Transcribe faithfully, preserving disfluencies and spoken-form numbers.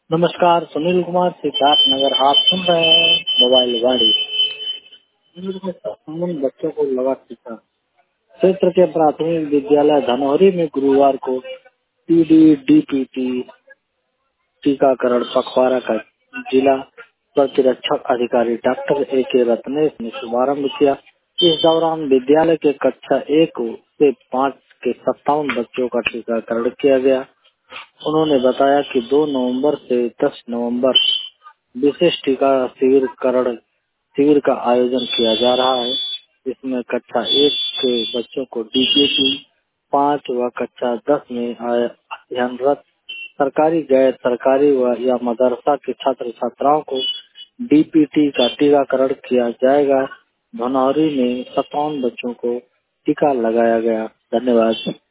नमस्कार, सुनील कुमार सिद्धार्थ नगर। आप सुन रहे हैं मोबाइल गाड़ी। संबंध बच्चों को लगा टीका। क्षेत्र के प्राथमिक विद्यालय धनौरी में गुरुवार को पीडी डीपीटी टीकाकरण पखवाड़ा का जिला प्रतिरक्षक अधिकारी डॉक्टर ए के रत्नेश ने शुभारंभ किया। इस दौरान विद्यालय के कक्षा एक से पाँच के सत्तावन बच्चों का टीकाकरण किया गया। उन्होंने बताया कि दो नवंबर से दस नवंबर विशेष टीका शिविरकरण शिविर का आयोजन किया जा रहा है। इसमें कक्षा एक के बच्चों को डीपीटी, पाँच व कक्षा दस में अध्ययनरत सरकारी, गैर सरकारी व या मदरसा के छात्र छात्राओं को डीपीटी का टीकाकरण किया जाएगा। धनौरी में सत्तावन बच्चों को टीका लगाया गया। धन्यवाद।